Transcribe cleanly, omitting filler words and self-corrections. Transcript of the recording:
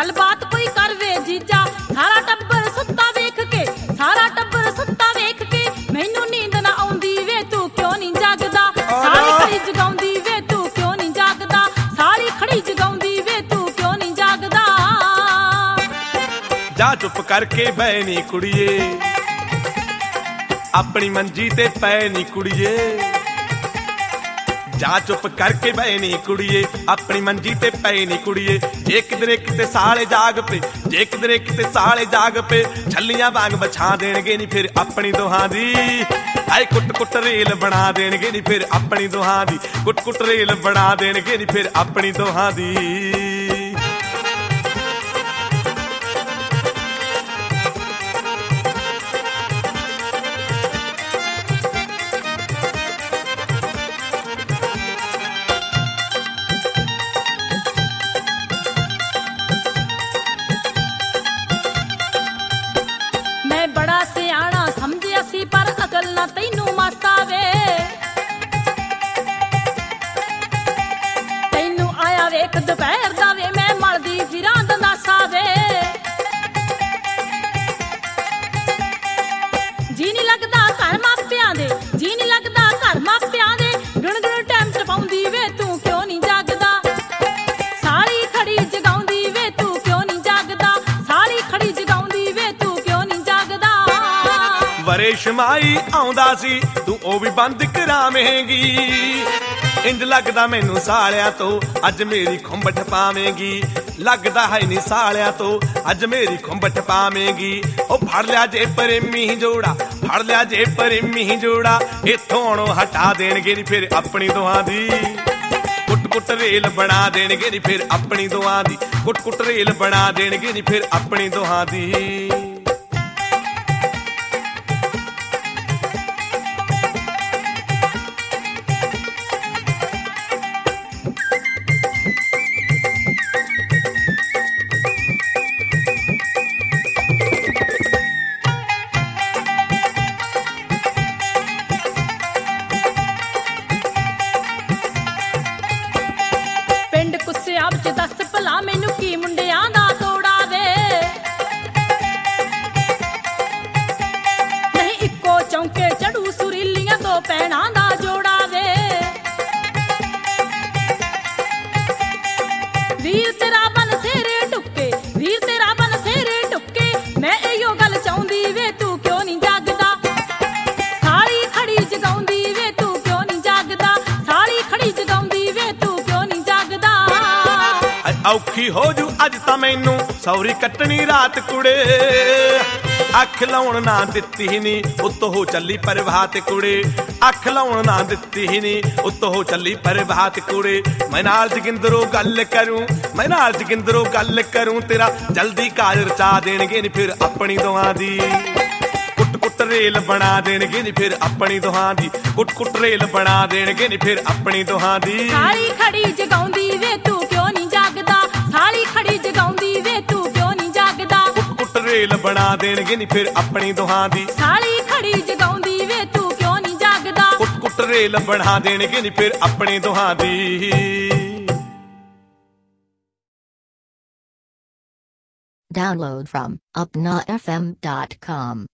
ਗੱਲਬਾਤ ਕੋਈ ਕਰਵੇ ਜੀਜਾ। ਸਾਰਾ ਟੱਬਰ ਸੁੱਤਾ ਵੇਖ ਕੇ, ਸਾਰਾ ਟੱਬਰ ਸੁੱਤਾ ਵੇਖ ਕੇ ਮੈਨੂੰ ਨੀਂਦ ਨਾ ਆਉਂਦੀ ਵੇ ਤੂੰ ਕਿਉਂ ਨਹੀਂ ਜਾਗਦਾ। ਸਾਰੀ ਖੜੀ ਜਗਾਉਂਦੀ ਵੇ ਤੂੰ ਕਿਉਂ ਨਹੀਂ ਜਾਗਦਾ। ਸਾਰੀ ਖੜੀ ਜਗਾਉਂਦੀ ਵੇ ਤੂੰ ਕਿਉਂ ਨਹੀਂ ਜਾਗਦਾ। ਜਾ ਚੁੱਪ ਕਰਕੇ ਬਹਿ ਨੀ ਕੁੜੀਏ, ਆਪਣੀ ਮੰਜੀ ਤੇ ਪੈ ਨੀ ਕੁੜੀਏ। ਜਾ ਚੁੱਪ ਕਰਕੇ ਬਹਿ ਨੀ ਕੁੜੀਏ, ਆਪਣੀ ਮੰਜੀ ਤੇ ਪੈ ਨੀ ਕੁੜੀਏ। ਜੇ ਕਿਧਰੇ ਕਿਤੇ ਸਾਲੇ ਜਾਗ ਪਏ, ਜੇ ਕਿਧਰੇ ਕਿਤੇ ਸਾਲੇ ਜਾਗ ਪਏ, ਛੱਲੀਆਂ ਵਾਂਗ ਬਛਾ ਦੇਣਗੇ ਨੀ ਫਿਰ ਆਪਣੀ ਦੋਹਾਂ ਦੀ। ਆਏ ਕੁੱਟ ਕੁੱਟ ਰੇਲ ਬਣਾ ਦੇਣਗੇ ਨੀ ਫਿਰ ਆਪਣੀ ਦੋਹਾਂ ਦੀ। ਕੁੱਟ ਕੁੱਟ ਰੇਲ ਬਣਾ ਦੇਣਗੇ ਨੀ ਫਿਰ ਆਪਣੀ ਦੋਹਾਂ ਦੀ। ਮੈਂ ਬੜਾ ਸਿਆਣਾ ਸਮਝਿਆ ਸੀ ਪਰ ਅਕਲ ਨਾ ਤੈਨੂੰ ਮਾਸਾ ਵੇ। ਤੈਨੂੰ ਆਇਆ ਵੇਖ ਦੁਪਹਿਰ ਦਾ ਵੇ ਮੈਂ ਮਲਦੀ ਫਿਰਾਂ ਦੰਦਾਸਾ ਵੇ। ਜੀ ਨਹੀਂ ਲੱਗਦਾ ਘਰ ਮਾਪਿਆਂ ਦੇ, ਜੀ ਨਹੀਂ ਲੱਗਦਾ ਘਰ ਮਾਪਿਆਂ ਦੇ। ਗੁਣ ਗੁਣ ਟਾਈਮ ਟਪਾਉਂਦੀ ਵੇ ਤੂੰ ਕਿਉਂ ਨਹੀਂ ਜਾਗਦਾ। ਸਾਰੀ ਖੜੀ ਜਗਾਉਂਦੀ ਵੇ ਤੂੰ ਕਿਉਂ ਨਹੀਂ ਜਾਗਦਾ। ਸਾਰੀ ਖੜੀ ਜਗਾਉਂਦੀ ਵੇ ਤੂੰ ਕਿਉਂ ਨਹੀਂ ਜਾਗਦਾ। ਵਰੇ ਸ਼ਮਾਈ ਆਉਂਦਾ ਸੀ ਤੂੰ ਉਹ ਵੀ ਬੰਦ ਕਰਾਵੇਂਗੀ। ਇੰਜ ਲੱਗਦਾ ਮੈਨੂੰ ਸਾਲਿਆਂ ਤੋਂ ਅੱਜ ਮੇਰੀ ਖੁੰਬਟ ਪਾਵੇਂਗੀ। ਲੱਗਦਾ ਹੈ ਨੀ ਸਾਲਿਆਂ ਤੋਂ ਅੱਜ ਮੇਰੀ ਖੁੰਬਟ ਪਾਵੇਂਗੀ। ਉਹ ਫੜ ਲਿਆ ਜੇ ਪ੍ਰੇਮੀ ਜੋੜਾ, ਫੜ ਲਿਆ ਜੇ ਪ੍ਰੇਮੀ ਜੋੜਾ। ਇੱਥੋਂ ਹੁਣ ਹਟਾ ਦੇਣਗੇ ਨੀ ਫਿਰ ਆਪਣੀ ਦੋਹਾਂ ਦੀ। ਕੁੱਟ ਕੁੱਟ ਰੇਲ ਬਣਾ ਦੇਣਗੇ ਨੀ ਫਿਰ ਆਪਣੀ ਦੋਹਾਂ ਦੀ। ਕੁੱਟ ਕੁੱਟ ਰੇਲ ਬਣਾ ਦੇਣਗੇ ਨੀ ਫਿਰ ਆਪਣੀ ਦੋਹਾਂ ਦੀ। ਪਿੰਡ ਕੁੱਸਿਆਂ ਵਿੱਚ ਦੱਸ ਭਲਾ ਮੈਨੂੰ ਕੀ ਮੁੰਡਿਆਂ ਦਾ ਤੋੜਾ ਵੇ। ਨਹੀਂ ਇੱਕੋ ਚੌਂਕੇ ਚੜੂ ਸੁਰੀਲੀਆਂ ਦੋ ਭੈਣਾਂ ਦਾ ਜੋੜਾ ਵੇ। ਵੀਰ ਤੇਰਾ ਬਨ ਸੇਰੇ ਟੁੱਕੇ, ਵੀਰ ਤੇਰਾ ਬਨ ਸੇਰੇ ਟੁੱਕੇ। ਮੈਂ ਇਹੋ ਗੱਲ ਚਾਹੁੰਦੀ ਵੇ ਤੂੰ ਕਿਉਂ ਨਹੀਂ ਜਾਗਦਾ। ਸਾਰੀ ਖੜੀ ਜਗਾਉਂਦੀ ਵੇ ਤੂੰ ਕਿਉਂ ਨਹੀਂ ਜਾਗਦਾ। ਸਾਰੀ ਖੜੀ ਜਗਾਉਂਦੀ ਵੇ ਤੂੰ ਕਿਉਂ ਨਹੀਂ ਜਾਗਦਾ। ਔਖੀ ਹੋ ਜੂ ਅੱਜ ਤਾਂ ਮੈਨੂੰ ਸੌਰੀ ਕੱਟਣੀ ਰਾਤ ਕੁੜੇ। ਅੱਖ ਲਾਉਣ ਨਾ ਦਿੱਤੀ ਨੀ ਉੱਤੋਂ ਹੋ ਚੱਲੀ ਪ੍ਰਭਾਤ ਕੁੜੇ। ਅੱਖ ਲਾਉਣ ਨਾ ਦਿੱਤੀ ਨੀ ਉੱਤੋਂ ਹੋ ਚੱਲੀ ਪ੍ਰਭਾਤ ਕੁੜੇ। ਮੈਂ ਨਾਲ ਜੋਗਿੰਦਰੋਂ ਗੱਲ ਕਰੂੰ, ਮੈਂ ਨਾਲ ਜੋਗਿੰਦਰੋਂ ਗੱਲ ਕਰੂੰ। ਤੇਰਾ ਜਲਦੀ ਕਾਜ ਰਚਾ ਦੇਣਗੇ ਨੀ ਫਿਰ ਆਪਣੀ ਦੋਹਾਂ ਦੀ। ਕੁੱਟ ਕੁੱਟ ਰੇਲ ਬਣਾ ਦੇਣਗੇ ਨੀ ਫਿਰ ਆਪਣੀ ਦੋਹਾਂ ਦੀ। ਕੁੱਟ ਕੁੱਟ ਰੇਲ ਬਣਾ ਦੇਣਗੇ ਨੀ ਫਿਰ ਆਪਣੀ ਦੋਹਾਂ ਦੀ। ਸਾਰੀ ਖੜੀ ਜਗਾਉਂਦੀ ਵੇ ਤੂੰ ਕਿਉਂ ਨਹੀਂ ਜਾਗਦਾ। ਸਾਰੀ ਖੜੀ ਜਗਾਉਂਦੀ ਵੇ ਤੂੰ ਕਿਉਂ ਨਹੀਂ ਜਾਗਦਾ। ਕੁੱਟ ਕੁੱਟ ਰੇਲ ਬਣਾ ਦੇਣਗੇ ਨੀ ਫਿਰ ਆਪਣੀ ਦੋਹਾਂ ਦੀ। ਸਾਰੀ ਖੜੀ ਜਗਾਉਂਦੀ ਵੇ ਤੂੰ ਕਿਉਂ ਨਹੀਂ ਜਾਗਦਾ। ਕੁੱਟ ਕੁੱਟ ਰੇਲ ਬਣਾ ਦੇਣਗੇ ਨੀ ਫਿਰ ਆਪਣੀ ਦੋਹਾਂ ਦੀ। Download from upnafm.com.